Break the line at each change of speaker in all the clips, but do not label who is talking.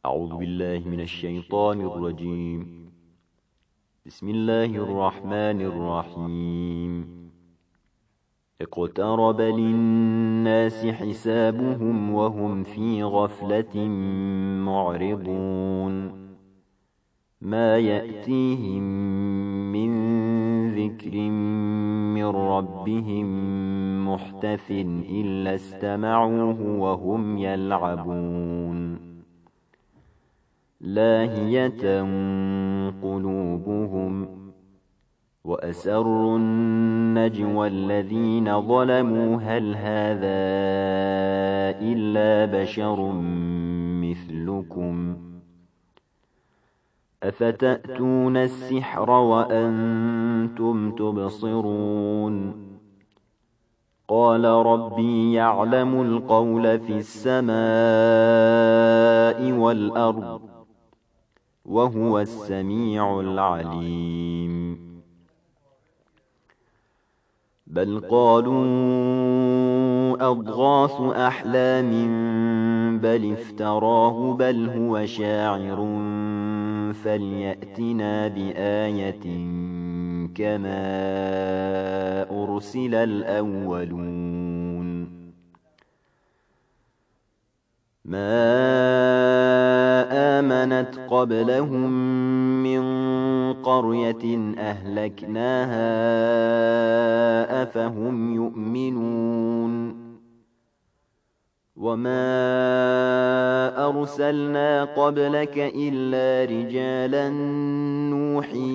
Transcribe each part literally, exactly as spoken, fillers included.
أعوذ بالله من الشيطان الرجيم. بسم الله الرحمن الرحيم. اقترب للناس حسابهم وهم في غفلة معرضون ما يأتيهم من ذكر من ربهم محدث إلا استمعوه وهم يلعبون لاهية قلوبهم وأسروا النجوى الذين ظلموا هل هذا إلا بشر مثلكم أفتأتون السحر وأنتم تبصرون قال ربي يعلم القول في السماء والأرض وهو السميع العليم بل قالوا أضغاث أحلام بل افتراه بل هو شاعر فليأتنا بآية كما أرسل الأولون ما آمنت قبلهم من قرية أهلكناها أفهم يؤمنون وما أرسلنا قبلك إلا رجالا نوحي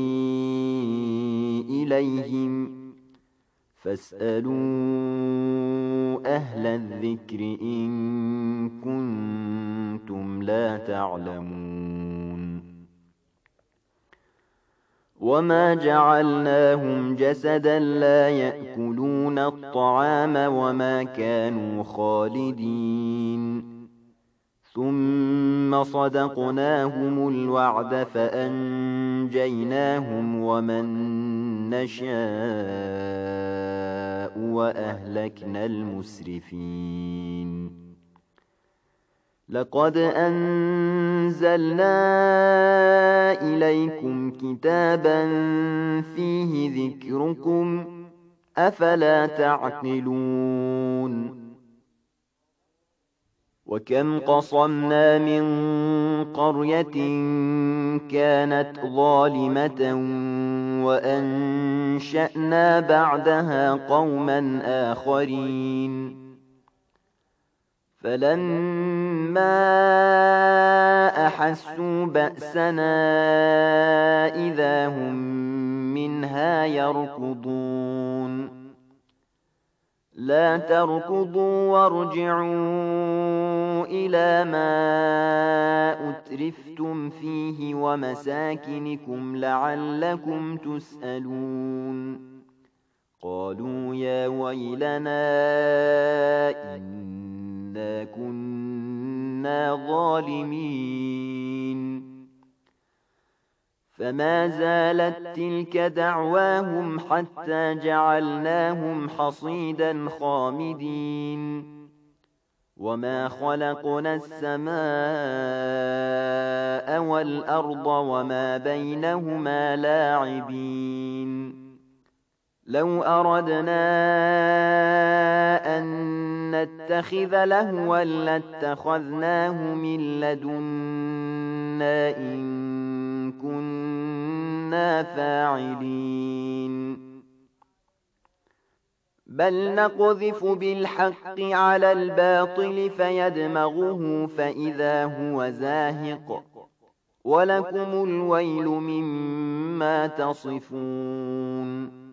إليهم فاسألوا أهل الذكر إن كنتم لا تعلمون وما جعلناهم جسدا لا يأكلون الطعام وما كانوا خالدين ثم صدقناهم الوعد فأنجيناهم ومن نشاء وأهلكنا المسرفين لقد أنزلنا إليكم كتابا فيه ذكركم أفلا تعقلون وكم قصمنا من قرية كانت ظالمة وأنشأنا بعدها قوما آخرين فلما أحسوا بأسنا إذا هم منها يركضون لا تركضوا وارجعوا إلى ما أترفتم فيه ومساكنكم لعلكم تسألون قالوا يا ويلنا إنا كنا ظالمين فما زالت تلك دعواهم حتى جعلناهم حصيدا خامدين وما خلقنا السماء والأرض وما بينهما لاعبين لو أردنا أن نتخذ لهوا لاتخذناه من لدنا إن كنا فاعلين بل نقذف بالحق على الباطل فيدمغه فإذا هو زاهق ولكم الويل مما تصفون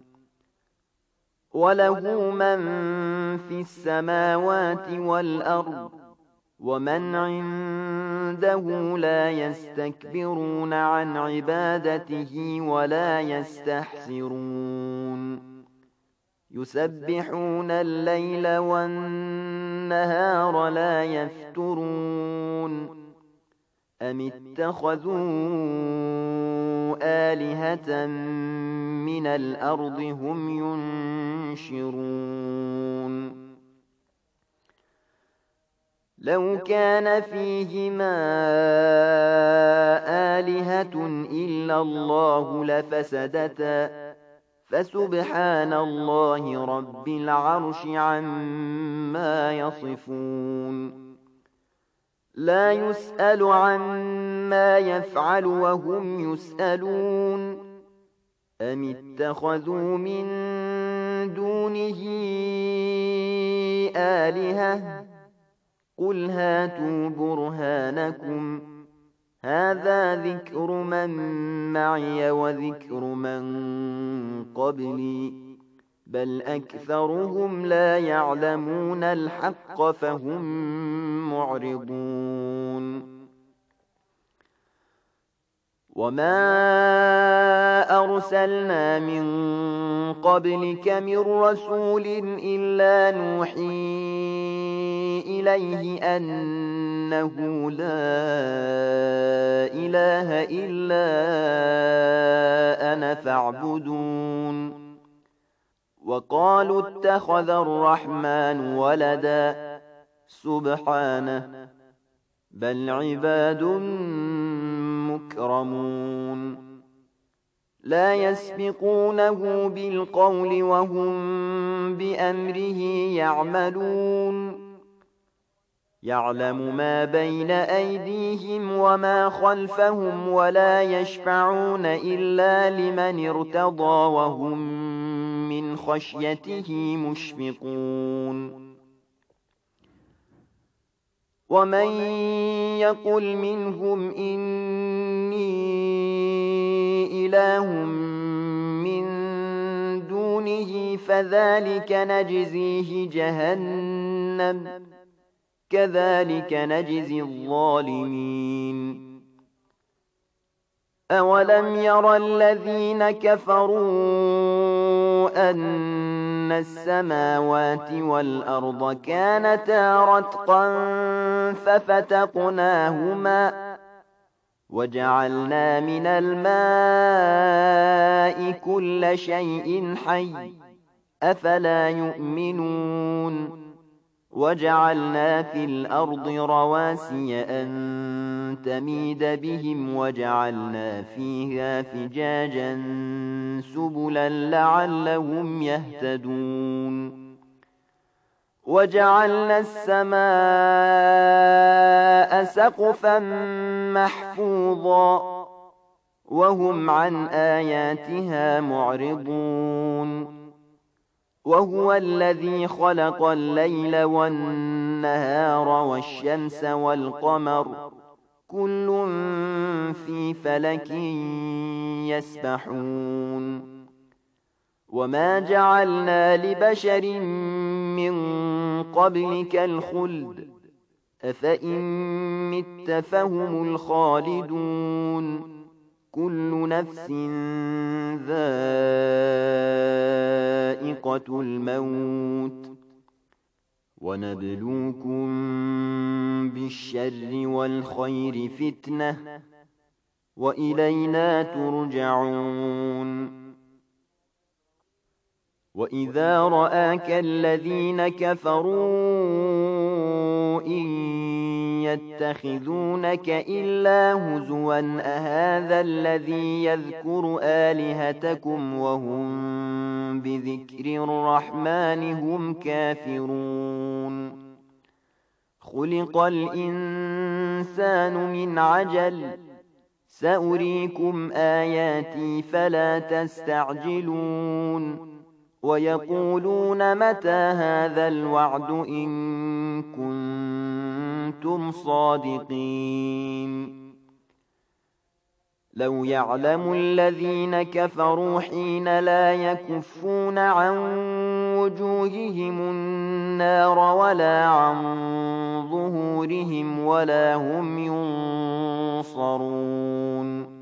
وله من في السماوات والأرض ومن عنده لا يستكبرون عن عبادته ولا يستحسرون يسبحون الليل والنهار لا يفترون أم اتخذوا آلهة من الأرض هم ينشرون لو كان فيهما آلهة إلا الله لفسدتا فسبحان الله رب العرش عما يصفون لا يسأل عما يفعل وهم يسألون أم اتخذوا من دونه آلهة قل هاتوا برهانكم هذا ذكر من معي وذكر من قبلي بل أكثرهم لا يعلمون الحق فهم معرضون وما أرسلنا من قبلك من رسول إلا نوحي إليه أنه لا إله إلا أنا فاعبدون وقالوا اتخذ الرحمن ولدا سبحانه بل عباد مكرمون لا يسبقونه بالقول وهم بأمره يعملون يعلم ما بين أيديهم وما خلفهم ولا يشفعون إلا لمن ارتضى وهم من خشيته مشفقون ومن يقل منهم إني إله من دونه فذلك نجزيه جهنم كذلك نجزي الظالمين أولم ير الذين كفروا أن السماوات والأرض كانتا رتقا ففتقناهما وجعلنا من الماء كل شيء حي أفلا يؤمنون وجعلنا في الأرض رواسي أن تميد بهم وجعلنا فيها فجاجا سبلا لعلهم يهتدون وجعلنا السماء سقفا محفوظا وهم عن آياتها معرضون وهو الذي خلق الليل والنهار والشمس والقمر كل في فلك يسبحون وما جعلنا لبشر من قبلك الخلد أفإن مت فهم الخالدون كل نفس ذائقة الموت ونبلوكم بالشر والخير فتنة وإلينا ترجعون وإذا رآك الذين كفروا إن يتخذونك إلا هزوا أهذا الذي يذكر آلهتكم وهم بذكر الرحمن هم كافرون خلق الإنسان من عجل سأريكم آياتي فلا تستعجلون ويقولون متى هذا الوعد إن كنتم صادقين لو يعلم الذين كفروا حين لا يكفون عن وجوههم النار ولا عن ظهورهم ولا هم ينصرون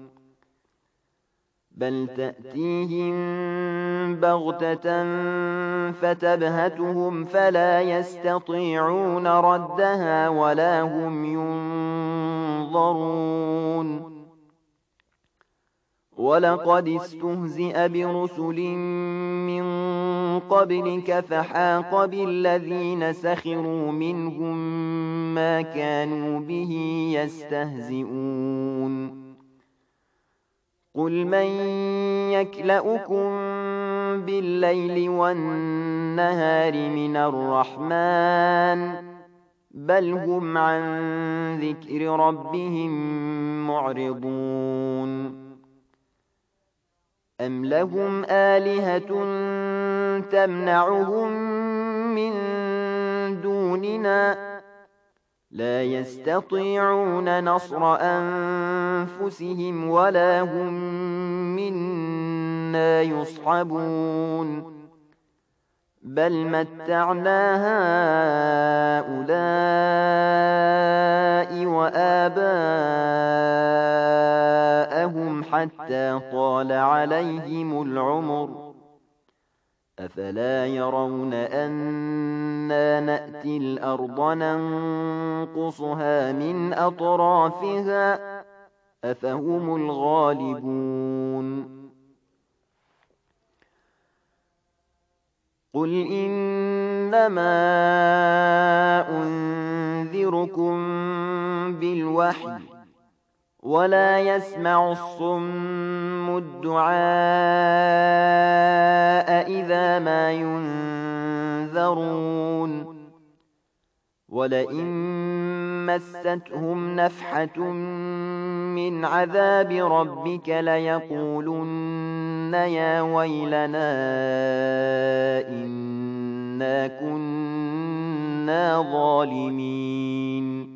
بل تأتيهم بغتة فتبهتهم فلا يستطيعون ردها ولا هم ينظرون ولقد استهزئ برسل من قبلك فحاق بالذين سخروا منهم ما كانوا به يستهزئون قل من يكلؤكم بالليل والنهار من الرحمن بل هم عن ذكر ربهم معرضون أم لهم آلهة تمنعهم من دوننا لا يستطيعون نصر أنفسهم ولا هم منا يصحبون بل متعنا هؤلاء وآباءهم حتى طال عليهم العمر أفلا يرون أنا نأتي الأرض ننقصها من أطرافها أفهم الغالبون قل إنما أنذركم بالوحي ولا يسمع الصم الدعاء إذا ما ينذرون ولئن مستهم نفحة من عذاب ربك ليقولن يا ويلنا إنا كنا ظالمين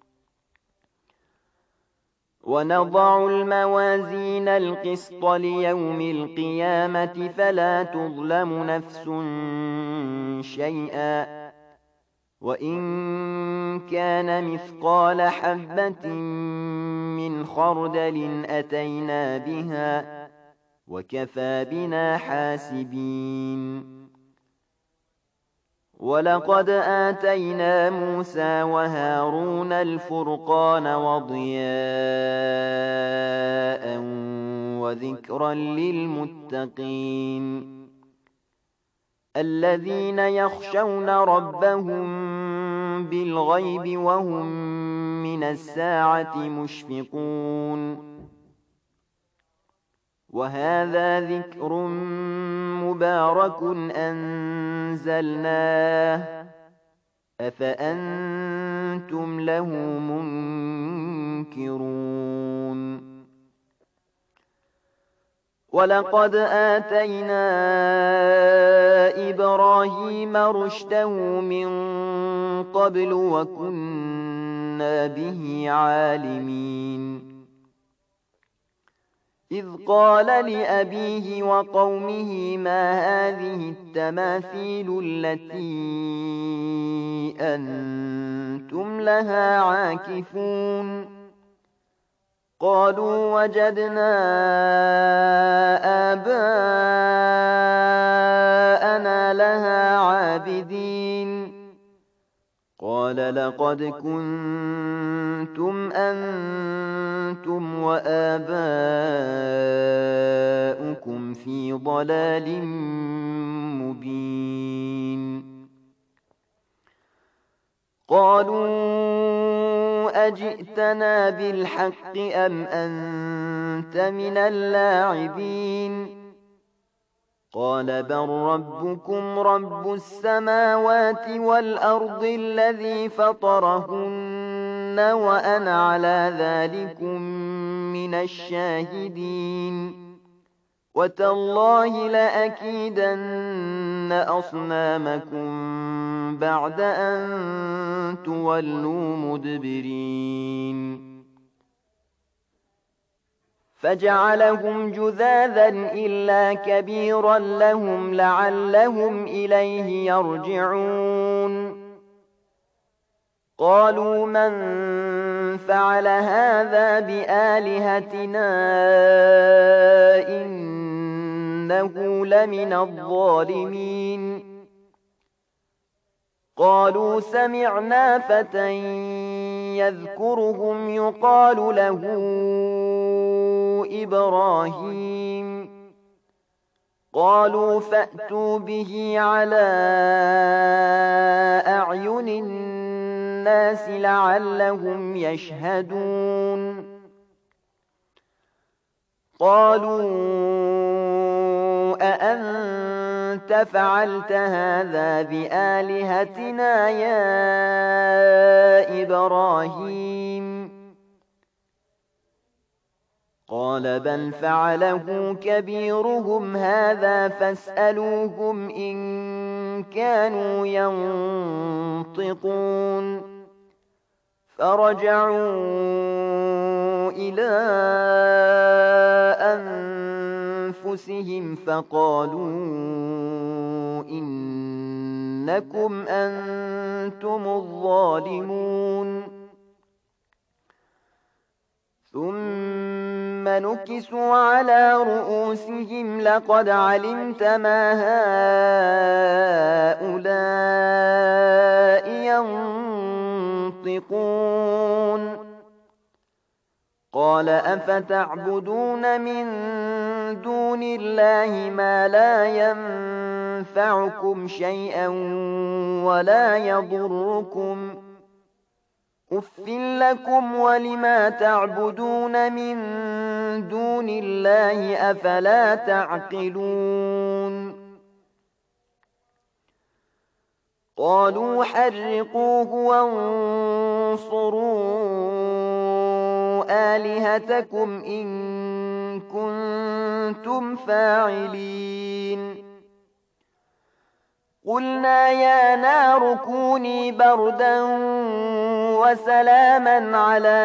ونضع الموازين القسط ليوم القيامة فلا تظلم نفس شيئا وإن كان مثقال حبة من خردل أتينا بها وكفى بنا حاسبين ولقد آتينا موسى وهارون الفرقان وضياء وذكرا للمتقين الذين يخشون ربهم بالغيب وهم من الساعة مشفقون وهذا ذكر مبارك أنزلناه أفأنتم له منكرون ولقد آتينا إبراهيم رشده من قبل وكنا به عالمين إذ قال لأبيه وقومه ما هذه التماثيل التي أنتم لها عاكفون قالوا وجدنا آباءنا لها عابدين قال لقد كنتم أنتم وآباؤكم في ضلال مبين قالوا أجئتنا بالحق أم أنت من اللاعبين قال بل ربكم رب السماوات والأرض الذي فطرهن وأنا على ذلكم من الشاهدين وتالله لأكيدن أصنامكم بعد أن تولوا مدبرين فجعلهم جذاذا إلا كبيرا لهم لعلهم إليه يرجعون قالوا من فعل هذا بآلهتنا إنه لمن الظالمين قالوا سمعنا فتى يذكرهم يقال له إبراهيم قالوا فأتوا به على أعين الناس لعلهم يشهدون قالوا أأنت فعلت هذا بآلهتنا يا إبراهيم قال بل فعله كبيرهم هذا فاسألوهم إن كانوا ينطقون فرجعوا إلى أنفسهم فقالوا إنكم أنتم الظالمون ثم نكسوا على رؤوسهم لقد علمت ما هؤلاء ينطقون قال أفتعبدون من دون الله ما لا ينفعكم شيئا ولا يضركم أُفٍّ لكم ولما تعبدون من دون الله أفلا تعقلون قالوا حرقوه وانصروا آلهتكم إن كنتم فاعلين قلنا يا نار كوني بردا وسلاما على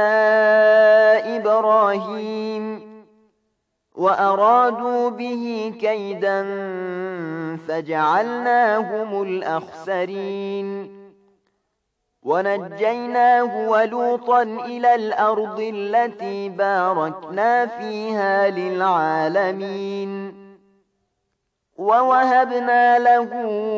إبراهيم وأرادوا به كيدا فجعلناهم الأخسرين ونجيناه ولوطا إلى الأرض التي باركنا فيها للعالمين ووهبنا له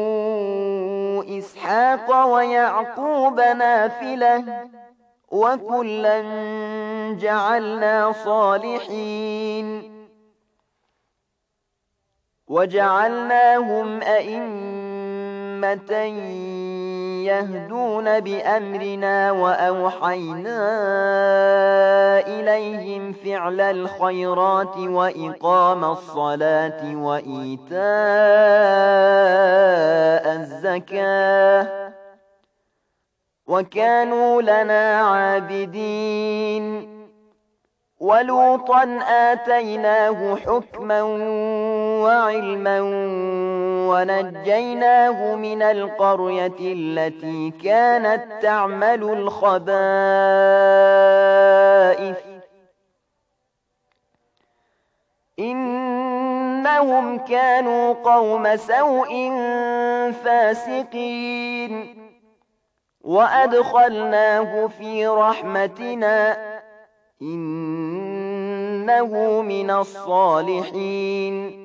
إسحاق ويعقوب نافلة وكلا جعلنا صالحين وجعلناهم أئمة يهدون بأمرنا وأوحينا إليهم فعل الخيرات وإقام الصلاة وإيتاء الزكاة وكانوا لنا عابدين ولوطا آتيناه حكما وعلما ونجيناه من القرية التي كانت تعمل الخبائث إنهم كانوا قوم سوء فاسقين وأدخلناه في رحمتنا إنه من الصالحين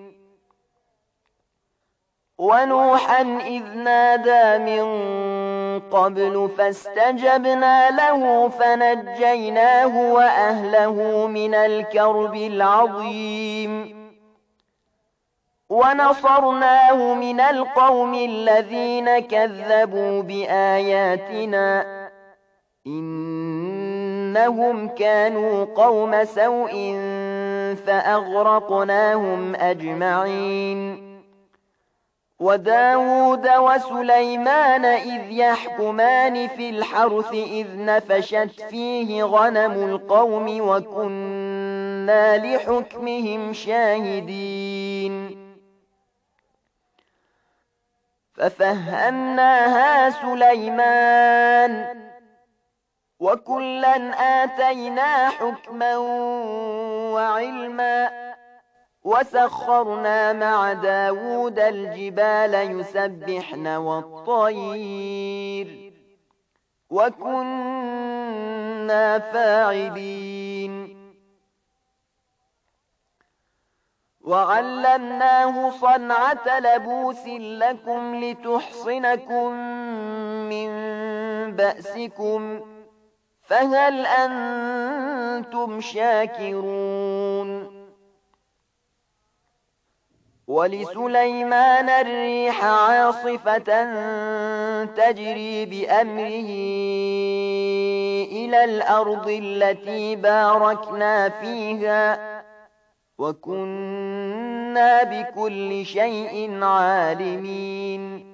ونوحا إذ نادى من قبل فاستجبنا له فنجيناه وأهله من الكرب العظيم ونصرناه من القوم الذين كذبوا بآياتنا إنهم كانوا قوم سوء فأغرقناهم أجمعين وداود وسليمان إذ يحكمان في الحرث إذ نفشت فيه غنم القوم وكنا لحكمهم شاهدين ففهمناها سليمان وكلا آتينا حكما وعلما وسخرنا مع داود الجبال يسبحن والطير وكنا فاعلين وعلمناه صنعة لبوس لكم لتحصنكم من بأسكم فهل أنتم شاكرون ولسليمان الريح عاصفة تجري بأمره إلى الأرض التي باركنا فيها وكنا بكل شيء عالمين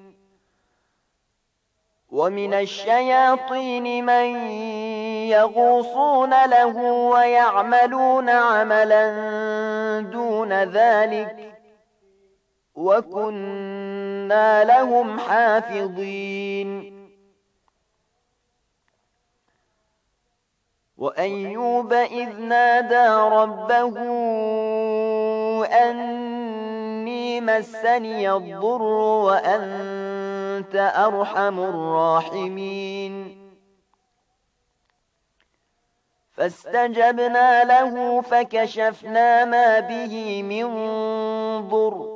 ومن الشياطين من يغوصون له ويعملون عملا دون ذلك وكنا لهم حافظين وأيوب إذ نادى ربه أني مسني الضر وأنت أرحم الراحمين فاستجبنا له فكشفنا ما به من ضر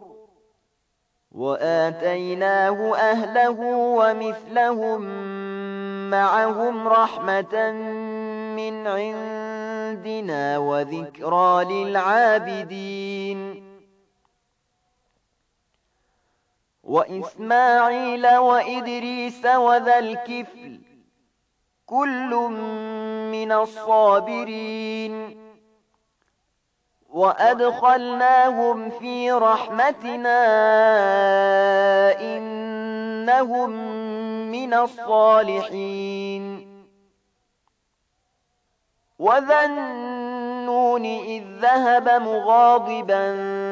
وآتيناه أهله ومثلهم معهم رحمة من عندنا وذكرى للعابدين وإسماعيل وإدريس وذا الكفل كل من الصابرين وأدخلناهم في رحمتنا إنهم من الصالحين وذا النون إذ ذهب مغاضبا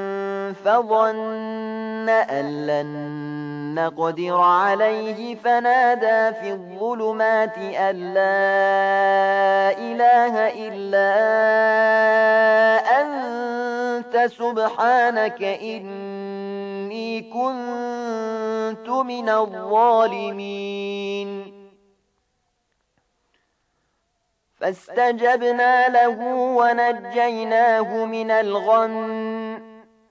فظن أن لن نقدر عليه فنادى في الظلمات أن لا إله إلا أنت سبحانك إني كنت من الظالمين فاستجبنا له ونجيناه من الغم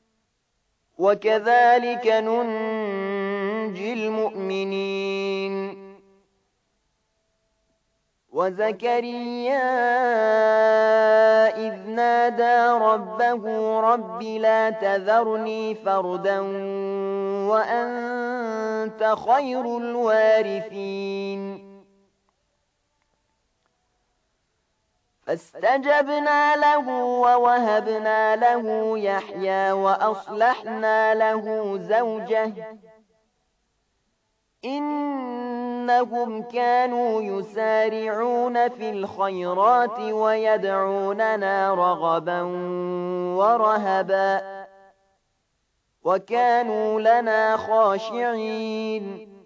وكذلك ننجي المؤمنين وزكريا إذ نادى ربه رب لا تذرني فردا وأنت خير الوارثين فاستجبنا له ووهبنا له يحيى وأصلحنا له زوجه إنهم كانوا يسارعون في الخيرات ويدعوننا رغبا ورهبا وكانوا لنا خاشعين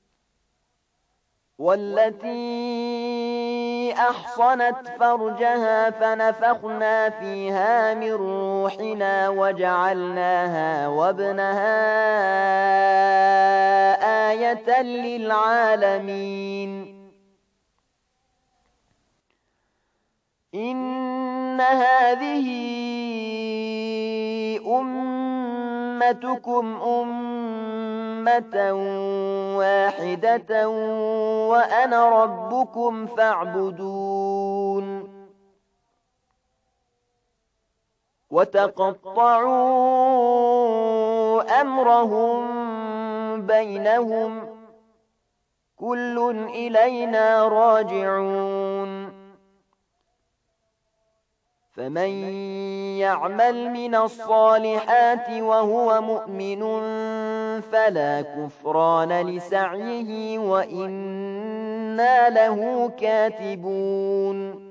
والتي أحصنت فرجها فنفخنا فيها من روحنا وجعلناها وابنها آية للعالمين إن هذه أمتكم أمة واحدة وأنا ربكم فاعبدون وتقطعوا أمرهم بينهم كل إلينا راجعون فمن يعمل من الصالحات وهو مؤمن فلا كفران لسعيه وإنا له كاتبون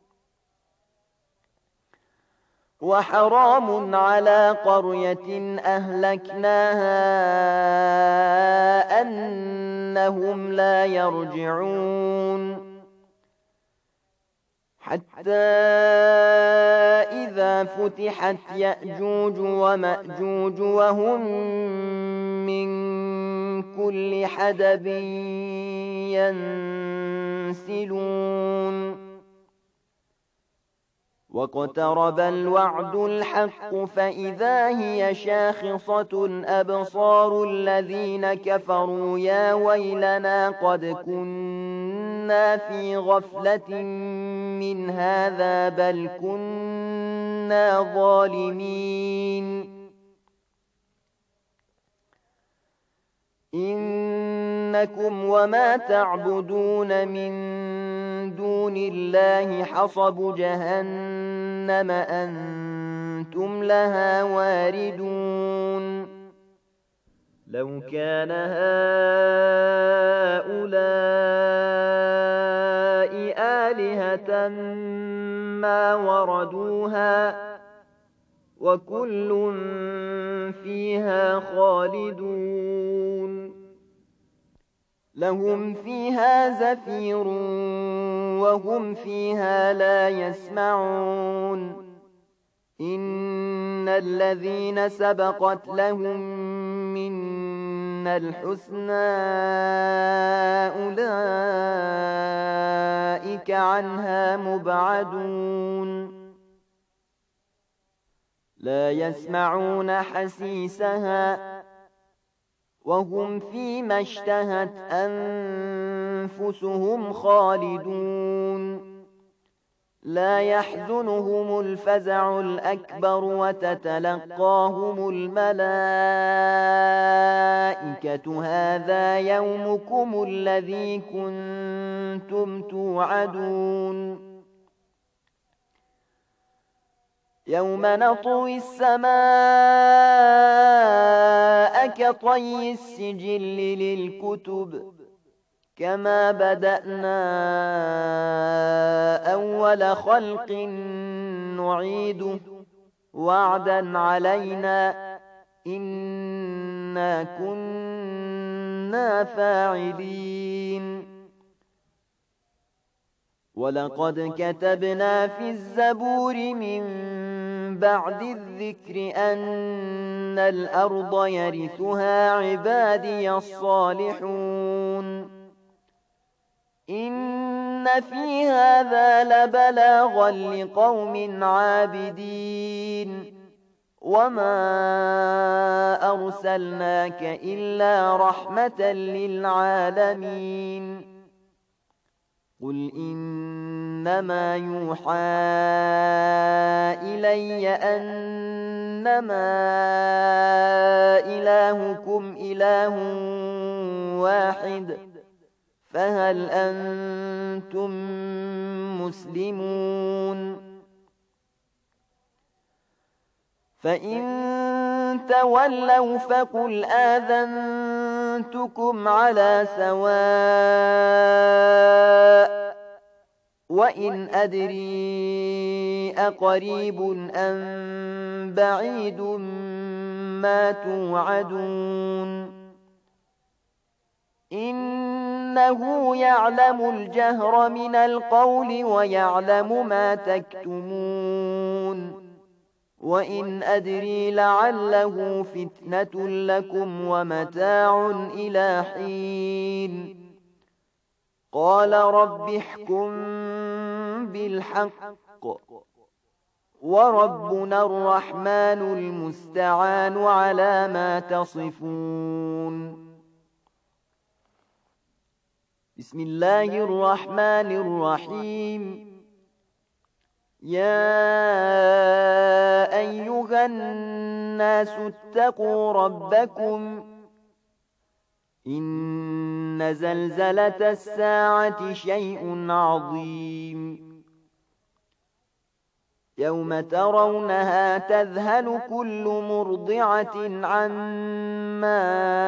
وحرام على قرية أهلكناها أنهم لا يرجعون حتى إذا فتحت يأجوج ومأجوج وهم من كل حدب ينسلون واقترب الوعد الحق فإذا هي شاخصة أبصار الذين كفروا يا ويلنا قد كنا في غفلة من هذا بل كنا ظالمين إنكم وما تعبدون من دون الله حصب جهنم أنتم لها واردون لو كان هؤلاء آلهة ما وردوها وكل فيها خالدون لهم فيها زفير وهم فيها لا يسمعون إن الذين سبقت لهم منا الحسنى أولئك عنها مبعدون لا يسمعون حسيسها وهم فيما اشتهت أنفسهم خالدون لا يحزنهم الفزع الأكبر وتتلقاهم الملائكة هذا يومكم الذي كنتم توعدون يوم نطوي السماء كطي السجل للكتب كما بدأنا أول خلق نعيده وعدا علينا إنا كنا فاعلين ولقد كتبنا في الزبور من بعد الذكر أن الأرض يرثها عبادي الصالحون إن في هذا لبلاغا لقوم عابدين وما أرسلناك إلا رحمة للعالمين قل إنما يوحى إلي أنما إلهكم إله واحد فهل أنتم مسلمون فإن تولوا فقل آذنتكم على سواء وإن أدري أقريب أم بعيد ما توعدون إنه يعلم الجهر من القول ويعلم ما تكتمون وإن أدري لعله فتنة لكم ومتاع إلى حين قال رب احكم بالحق وربنا الرحمن المستعان على ما تصفون بسم الله الرحمن الرحيم يا أيها الناس اتقوا ربكم إن زلزلة الساعة شيء عظيم يوم ترونها تذهل كل مرضعة عما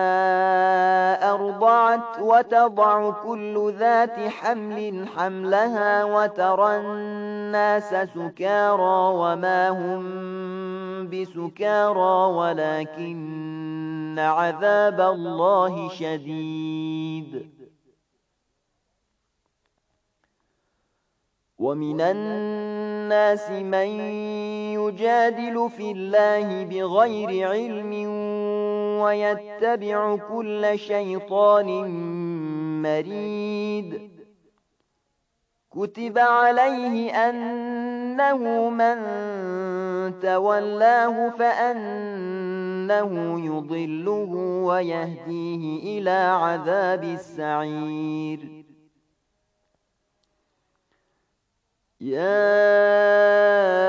أرضعت وتضع كل ذات حمل حملها وترى الناس سكارى وما هم بسكارى ولكن عذاب الله شديد ومن الناس من يجادل في الله بغير علم ويتبع كل شيطان مريد كتب عليه أنه من تولاه فأنه يضله ويهديه إلى عذاب السعير يا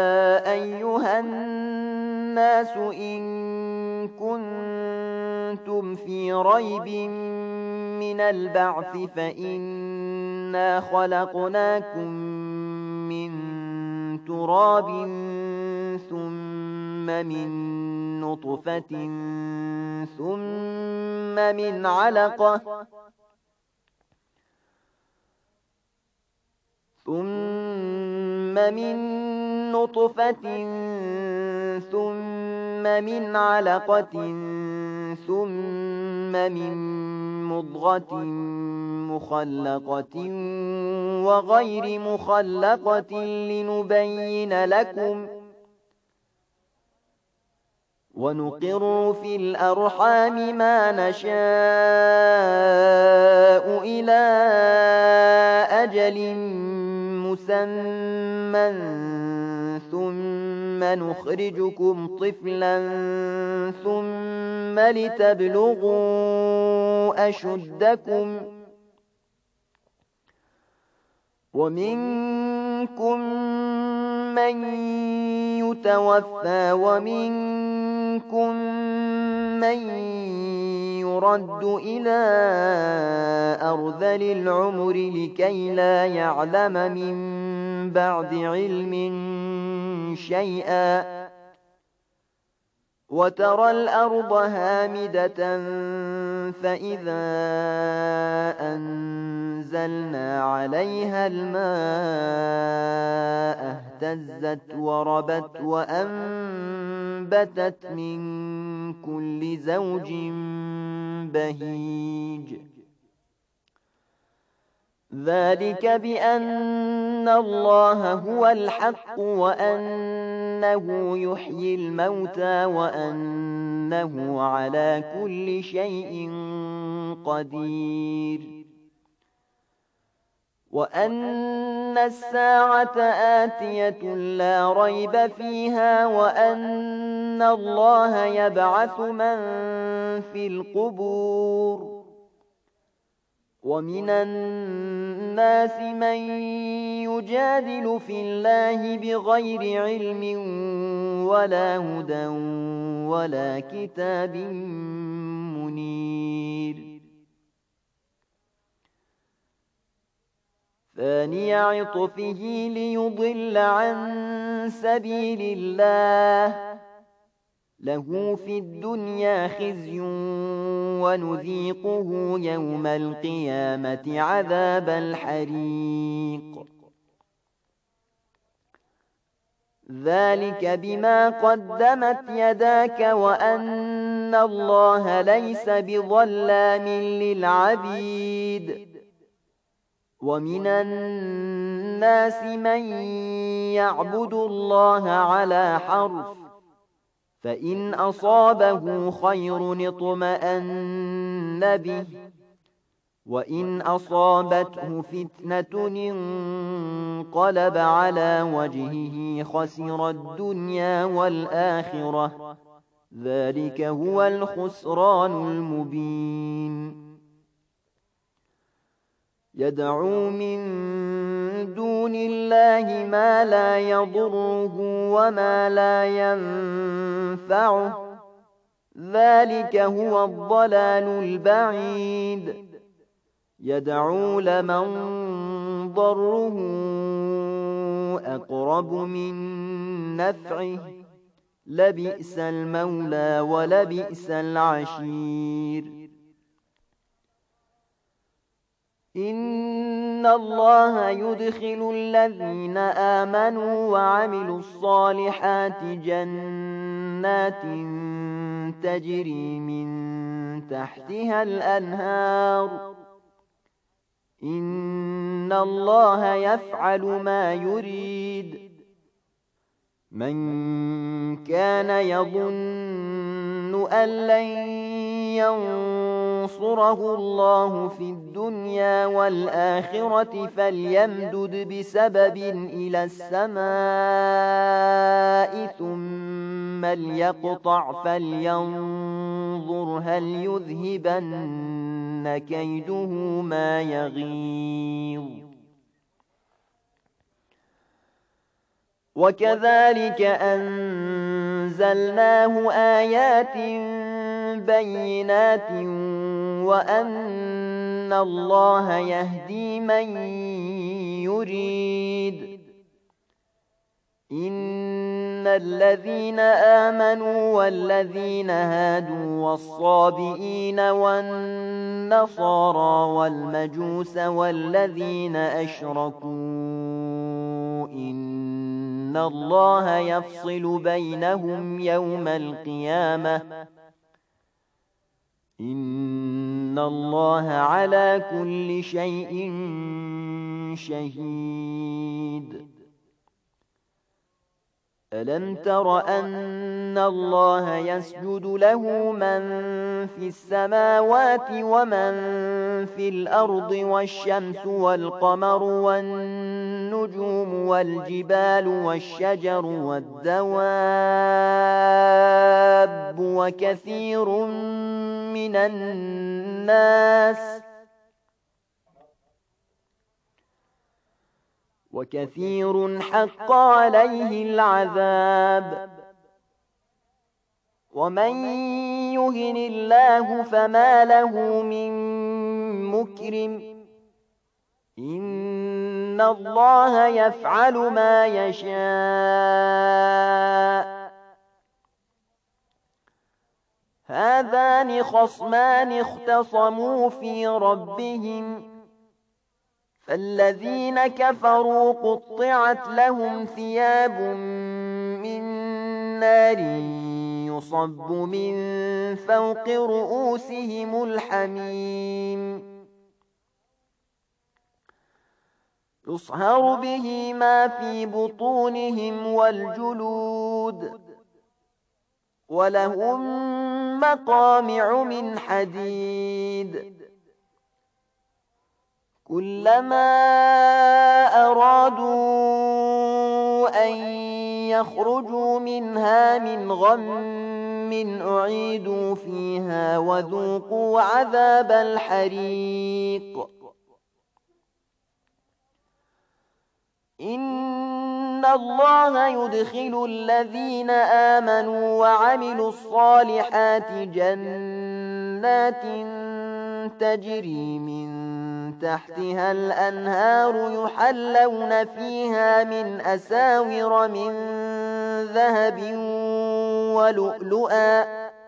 أيها الناس إن كنتم كنتم في ريب من البعث فإنا خلقناكم من تراب ثم من نطفة ثم من علقة ثم من نطفة ثم من علقة ثم من مضغة مخلقة وغير مخلقة لنبين لكم ونقر في الأرحام ما نشاء إلى أجل مسمى ثم نخرجكم طفلا ثم لتبلغوا أشدكم ومنكم من يتوفى ومنكم من يرد إلى أرذل العمر لكي لا يعلم من بعد علم شيئا وترى الأرض هامدة فإذا أنزلنا عليها الماء اهتزت وربت وأنبتت من كل زوج بهيج ذلك بأن الله هو الحق وأنه يحيي الموتى وأنه على كل شيء قدير وأن الساعة آتية لا ريب فيها وأن الله يبعث من في القبور ومن الناس من يجادل في الله بغير علم ولا هدى ولا كتاب منير ثاني عطفه ليضل عن سبيل الله له في الدنيا خزي ونذيقه يوم القيامة عذاب الحريق ذلك بما قدمت يداك وأن الله ليس بظلام للعبيد ومن الناس من يعبد الله على حرف فإن أصابه خير اطمأن به وإن أصابته فتنة انقلب على وجهه خسر الدنيا والآخرة ذلك هو الخسران المبين يدعو من دون الله ما لا يضره وما لا ينفعه ذلك هو الضلال البعيد يدعو لمن ضره أقرب من نفعه لبئس المولى ولبئس العشير إن الله يدخل الذين آمنوا وعملوا الصالحات جنات تجري من تحتها الأنهار إن الله يفعل ما يريد من كان يظن أن لن ينصره الله في الدنيا والآخرة فليمدد بسبب إلى السماء ثم ليقطع فلينظر هل يذهبن كيده ما يغيظ وكذلك أنزلناه آيات بينات وأن الله يهدي من يريد. إن الذين آمنوا والذين هادوا والصابئين والنصارى والمجوس والذين أشركوا إن الله يفصل بينهم يوم القيامة إن الله على كل شيء شهيد. ألم تر أن الله يسجد له من في السماوات ومن في الأرض والشمس والقمر والنجوم والجبال والشجر والدواب وكثير من الناس وكثير حق عليه العذاب. ومن يهن الله فما له من مكرم. إن الله يفعل ما يشاء. هذان خصمان اختصموا في ربهم فالذين كفروا قطعت لهم ثياب من نار يصب من فوق رؤوسهم الحميم يصهر به ما في بطونهم والجلود ولهم مقامع من حديد كلما أرادوا أن يخرجوا منها من غم أعيدوا فيها وذوقوا عذاب الحريق. إن الله يدخل الذين آمنوا وعملوا الصالحات جنات تجري من تحتها الأنهار يحلون فيها من أساور من ذهب ولؤلؤا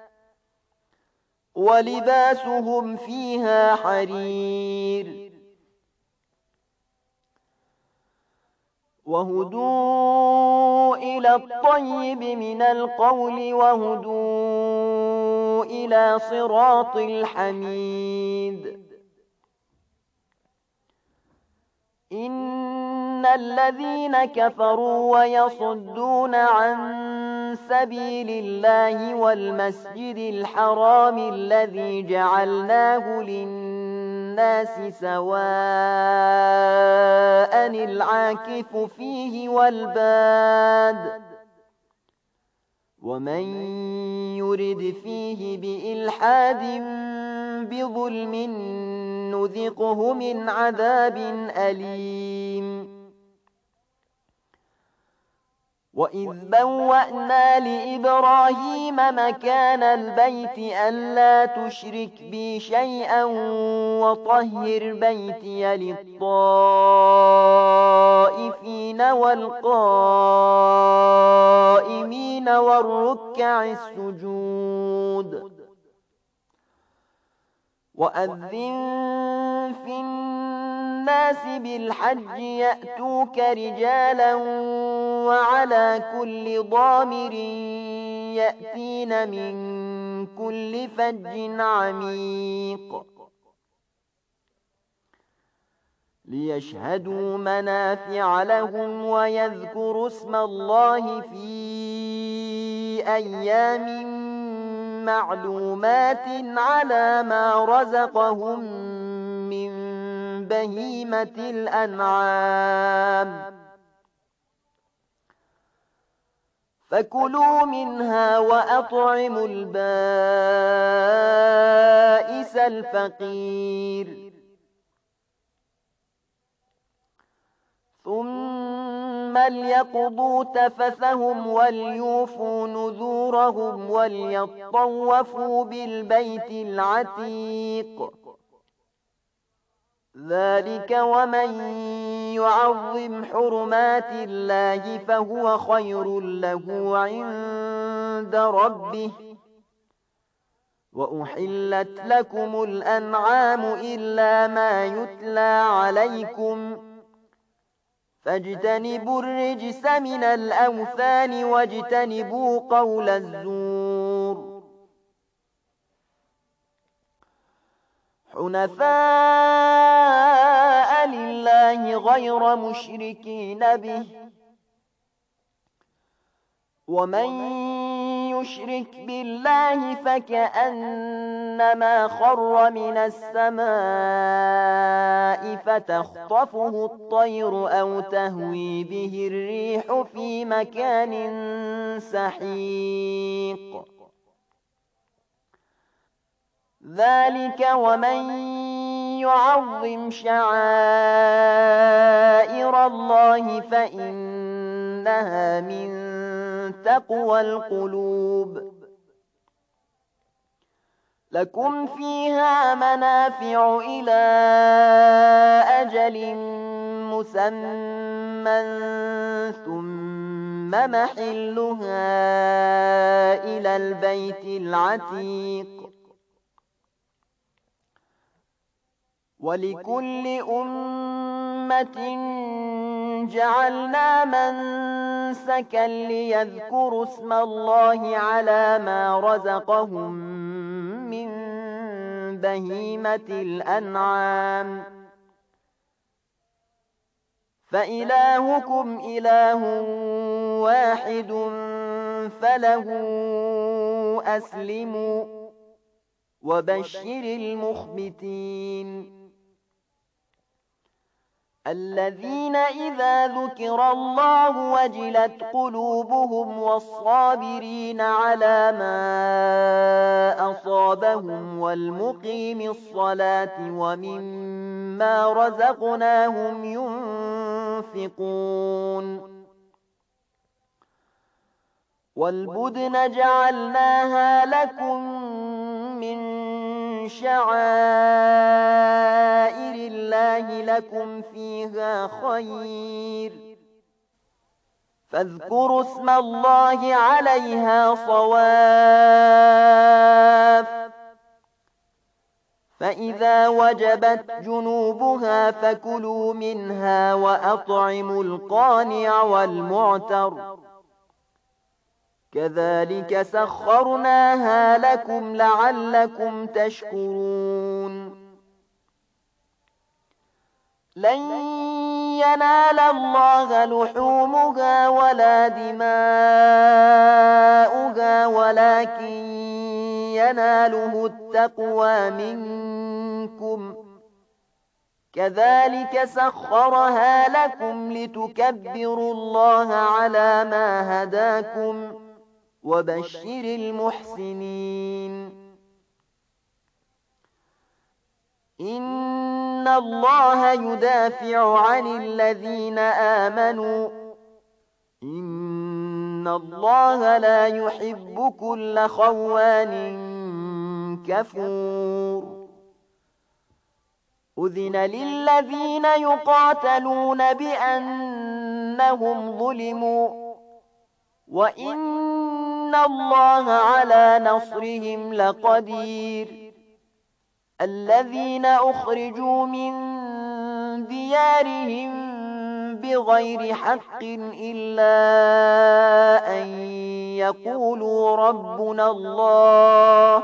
ولباسهم فيها حرير وهدوا إلى الطيب من القول وهدوا إلى صراط الحميد. إن الذين كفروا ويصدون عن سبيل الله والمسجد الحرام الذي جعلناه للناس سواء العاكف فيه والباد ومن يرد فيه بإلحاد بظلم نذقه من عذاب أليم. وإذ بوأنا لإبراهيم مكان البيت ألا تشرك بي شيئا وطهر بيتي للطائفين والقائمين والركع السجود. وأذن في الناس بالحج يأتوك رجالا وعلى كل ضامر يأتين من كل فج عميق ليشهدوا منافع لهم ويذكروا اسم الله في أيام معلومات على ما رزقهم من بهيمة الأنعام فكلوا منها وأطعموا البائس الفقير ثم ثم ليقضوا تفثهم وليوفوا نذورهم وليطوفوا بالبيت العتيق ذلك ومن يعظم حرمات الله فهو خير له عند ربه وأحلت لكم الأنعام إلا ما يتلى عليكم فاجتنبوا الرجس من الأوثان واجتنبوا قول الزور حنفاء لله غير مشركين به ومن يشرك بالله فكأنما خر من السماء فتخطفه الطير أو تهوي به الريح في مكان سحيق ذلك ومن يعظم شعائر الله فإنها من تقوى القلوب لكم فيها منافع إلى أجل مسمى ثم محلها إلى البيت العتيق ولكل أمة جعلنا منسكا ليذكروا اسم الله على ما رزقهم من بهيمة الأنعام فإلهكم إله واحد فله أسلموا وبشر المخبتين الذين إذا ذكر الله وجلت قلوبهم والصابرين على ما أصابهم والمقيم الصلاة ومما رزقناهم ينفقون والبدن جعلناها لكم من شعائر الله لكم فيها خير فاذكروا اسم الله عليها صواف فإذا وجبت جنوبها فكلوا منها وأطعموا القانع والمعتر كذلك سخرناها لكم لعلكم تشكرون لن ينال الله لحومها ولا دماؤها ولكن يناله التقوى منكم كذلك سخرها لكم لتكبروا الله على ما هداكم وبشر المحسنين إن الله يدافع عن الذين آمنوا إن الله لا يحب كل خوان كفور أذن للذين يقاتلون بأنهم ظلموا وإن الله على نصرهم لقدير الذين أخرجوا من ديارهم بغير حق إلا أن يقولوا ربنا الله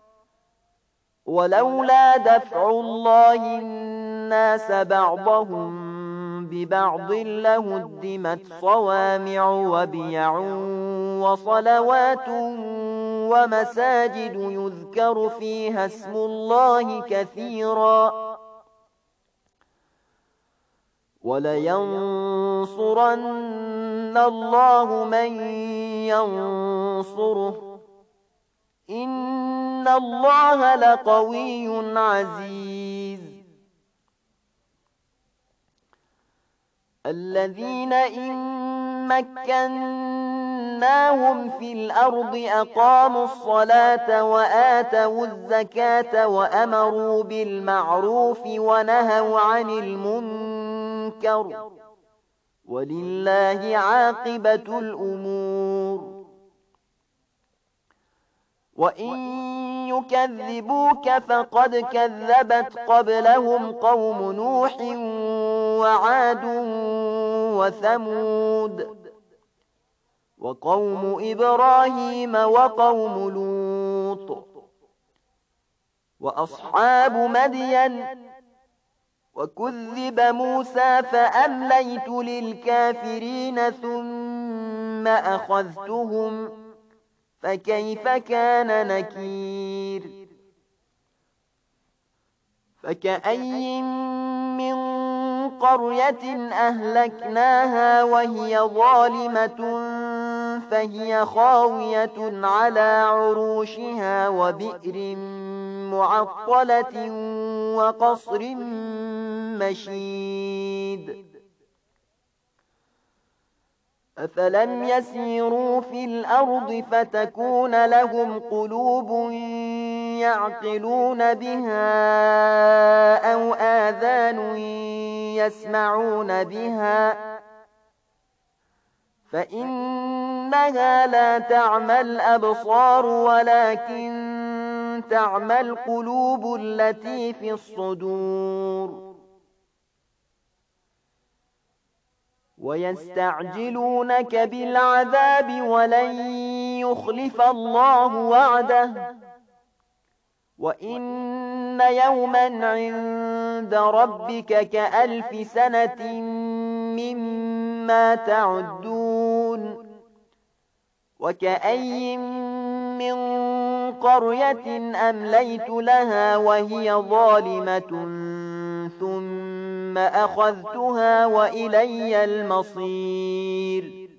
ولولا دفع الله الناس بعضهم ببعض لهدمت صوامع وبيع وصلوات ومساجد يذكر فيها اسم الله كثيرا ولينصرن الله من ينصره إن الله لقوي عزيز الذين إن مكناهم في الأرض أقاموا الصلاة وآتوا الزكاة وأمروا بالمعروف ونهوا عن المنكر ولله عاقبة الأمور. وإن يكذبوك فقد كذبت قبلهم قوم نوح وعاد وثمود وقوم إبراهيم وقوم لوط وأصحاب مدين وكذب موسى فأمليت للكافرين ثم أخذتهم فكيف كان نكير. فكأي من قرية أهلكناها وهي ظالمة فهي خاوية على عروشها وبئر معطلة وقصر مشيد. أفلم يسيروا في الأرض فتكون لهم قلوب يعقلون بها أو آذان يسمعون بها فإنها لا تعمى الأبصار ولكن تعمى القلوب التي في الصدور. ويستعجلونك بالعذاب ولن يخلف الله وعده وإن يوما عند ربك كألف سنة مما تعدون. وكأي من قرية أمليت لها وهي ظالمة ثم أخذتها وإلي المصير.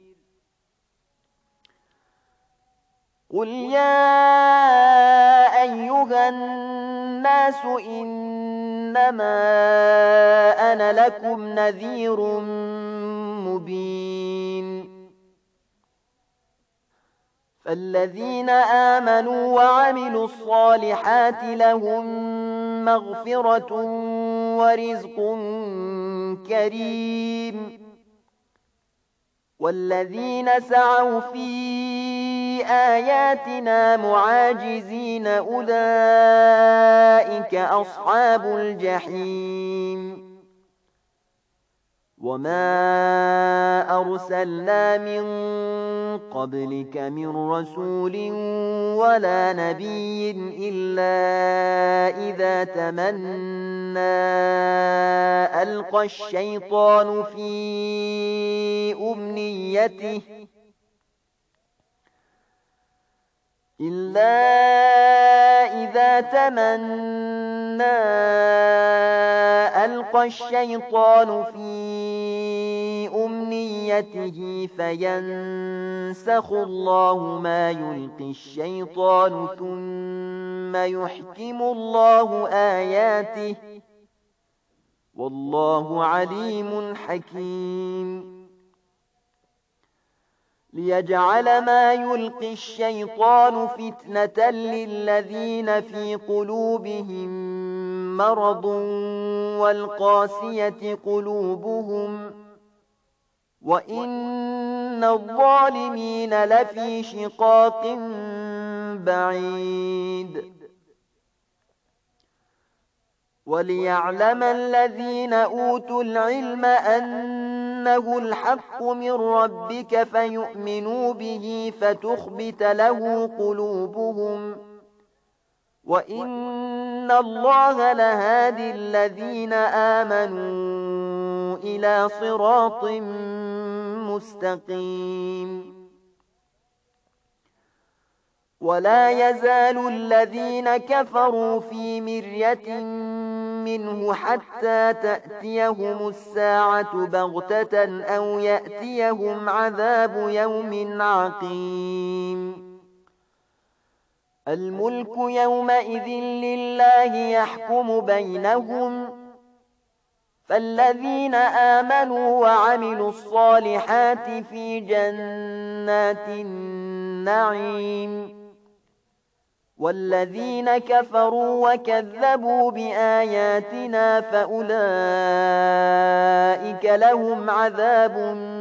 قل يا أيها الناس إنما أنا لكم نذير مبين. فالذين آمنوا وعملوا الصالحات لهم مغفرة ورزق كريم. والذين سعوا في آياتنا معاجزين أولئك أصحاب الجحيم. وما أرسلنا من قبلك من رسول ولا نبي إلا إذا تمنى ألقى الشيطان في أمنيته إلا إذا تمنى ألقى الشيطان في أمنيته فينسخ الله ما يلقي الشيطان ثم يحكم الله آياته والله عليم حكيم. ليجعل ما يلقي الشيطان فتنة للذين في قلوبهم مرض والقاسية قلوبهم وإن الظالمين لفي شقاق بعيد. وليعلم الذين أوتوا العلم أنه الحق من ربك فيؤمنوا به فتخبت له قلوبهم وإن الله لهادي الذين آمنوا إلى صراط مستقيم. ولا يزال الذين كفروا في مرية منه حتى تأتيهم الساعة بغتة أو يأتيهم عذاب يوم عقيم. الملك يومئذ لله يحكم بينهم فالذين آمنوا وعملوا الصالحات في جنات النعيم والذين كفروا وكذبوا بآياتنا فأولئك لهم عذاب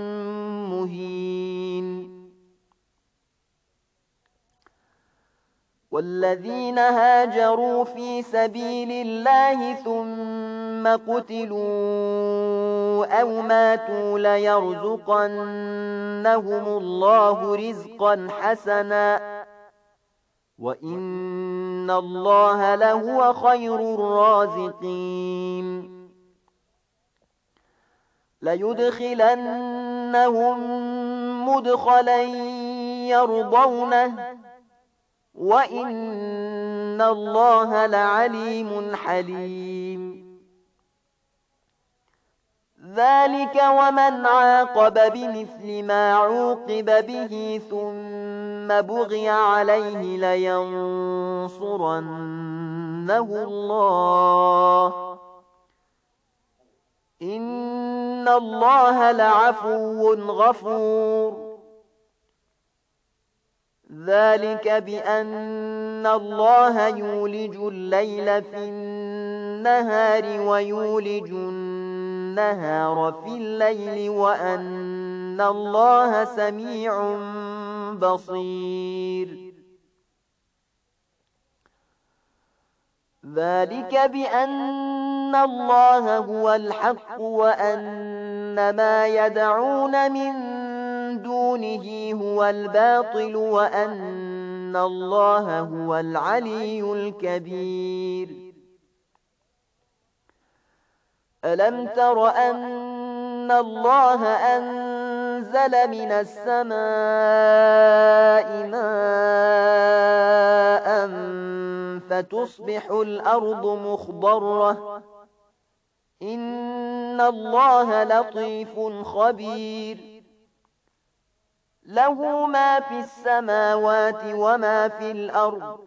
مهين والذين هاجروا في سبيل الله ثم قتلوا أو ماتوا ليرزقنهم الله رزقا حسنا وإن الله لهو خير الرازقين ليدخلنهم مدخلا يرضونه وإن الله لعليم حليم ذلك ومن عاقب بمثل ما عوقب به ثم بغي عليه لينصرنه الله إن الله لعفو غفور ذلك بأن الله يولج الليل في النهار ويولج النهار في الليل وأن الله سميع بصير ذلك بأن الله هو الحق وأن ما يدعون من دونه هو الباطل وأن الله هو العلي الكبير ألم تر أن الله أنزل من السماء ماء فتصبح الأرض مخضرة إن الله لطيف خبير له ما في السماوات وما في الأرض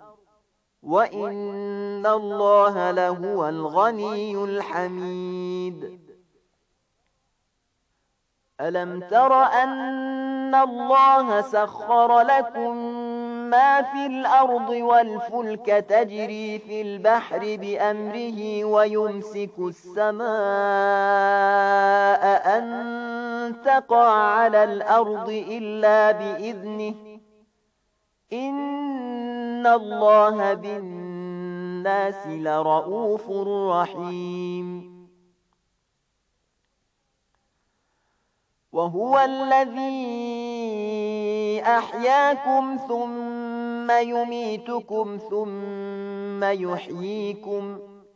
وإن الله لهو الغني الحميد ألم تر أن الله سخر لكم ما في الأرض والفلك تجري في البحر بأمره ويمسك السماء أن تقع على الأرض إلا بإذنه إن الله بالناس لرؤوف رحيم وهو الذي أحياكم ثم يميتكم ثم يحييكم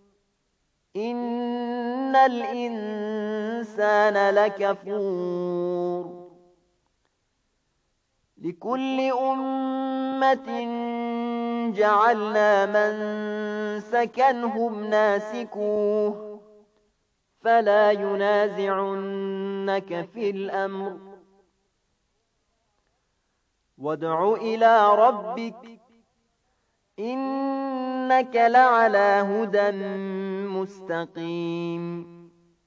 إن الإنسان لكفور لكل أمة جعلنا من سكنهم ناسكوه فلا ينازعنك في الأمر وادع إلى ربك إنك لعلى هدى مستقيم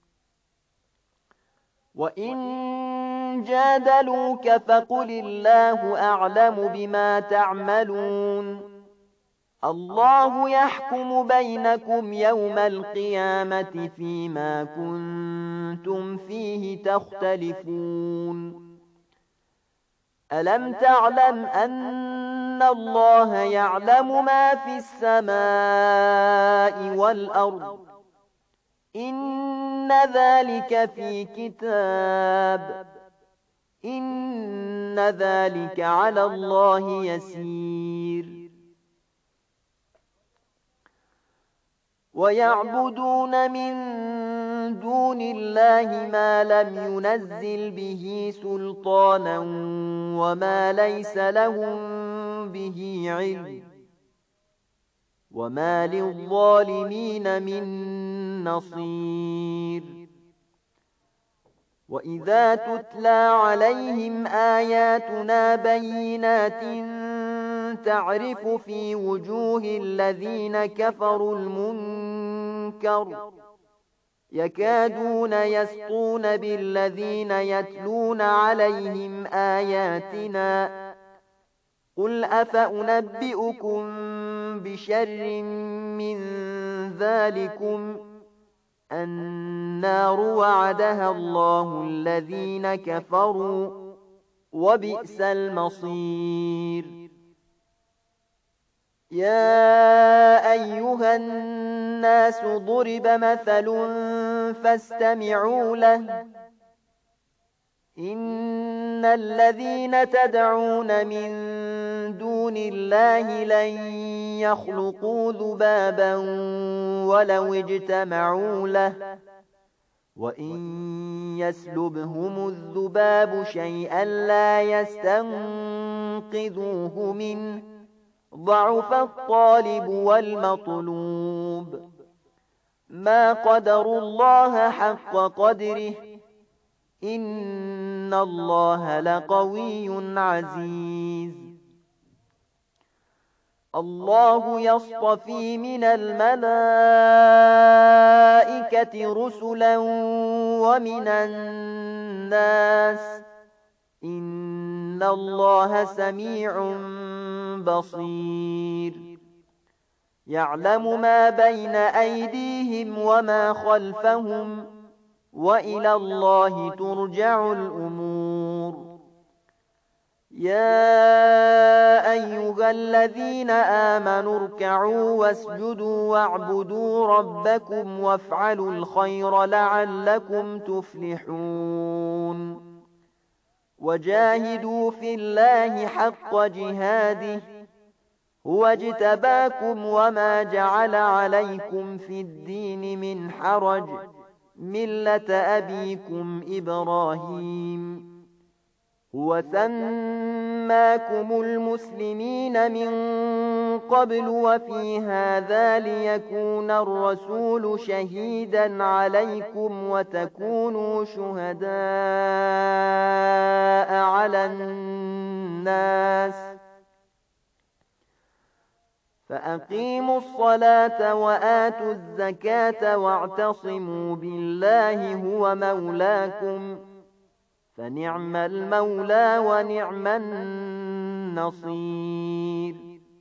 وإن جادلوك فقل الله أعلم بما تعملون الله يحكم بينكم يوم القيامة فيما كنتم فيه تختلفون ألم تعلم أن الله يعلم ما في السماء والأرض إن ذلك في كتاب إن ذلك على الله يسير ويعبدون من دون الله ما لم ينزل به سلطانا وما ليس لهم به علم وما للظالمين من نصير وإذا تتلى عليهم آياتنا بينات تعرف في وجوه الذين كفروا المنكر يكادون يسطون بالذين يتلون عليهم آياتنا قل أفأنبئكم بشر من ذلكم النار وعدها الله الذين كفروا وبئس المصير. يا أيها الناس ضرب مثل فاستمعوا له إن الذين تدعون من دون الله لن يخلقوا ذبابا ولو اجتمعوا له وإن يسلبهم الذباب شيئا لا يستنقذوه منه ضعف الطالب والمطلوب ما قدروا الله حق قدره إن الله لقوي عزيز. الله يصطفي من الملائكة رسلا ومن الناس إن الله سميع بصير. يعلم ما بين أيديهم وما خلفهم وإلى الله ترجع الأمور. يا أيها الذين آمنوا اركعوا واسجدوا واعبدوا ربكم وافعلوا الخير لعلكم تفلحون. وجاهدوا في الله حق جهاده هو اجتباكم وما جعل عليكم في الدين من حرج ملة أبيكم إبراهيم هو سماكم المسلمين من قبل وفي هذا ليكون الرسول شهيدا عليكم وتكونوا شهداء على الناس فأقيموا الصلاة وآتوا الزكاة واعتصموا بالله هو مولاكم فنعم المولى ونعم النصير.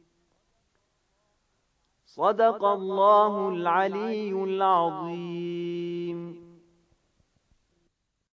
صدق الله العلي العظيم.